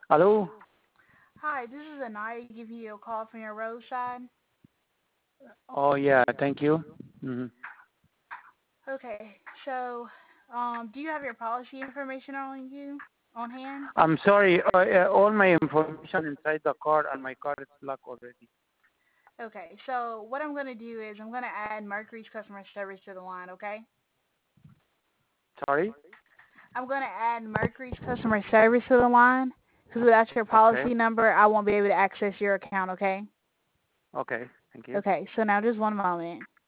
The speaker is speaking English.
Hello? Hi, this is Anaya giving you a call from your roadside. Oh, yeah, thank you. Hmm. Okay, so do you have your policy information on you on hand? I'm sorry, all my information inside the car and my car is locked already. Okay, so what I'm going to do is I'm going to add Mercury's customer service to the line, okay? Sorry? I'm going to add Mercury's customer service to the line because without your Okay, policy number, I won't be able to access your account, okay? okay, thank you. Okay, so now just one moment.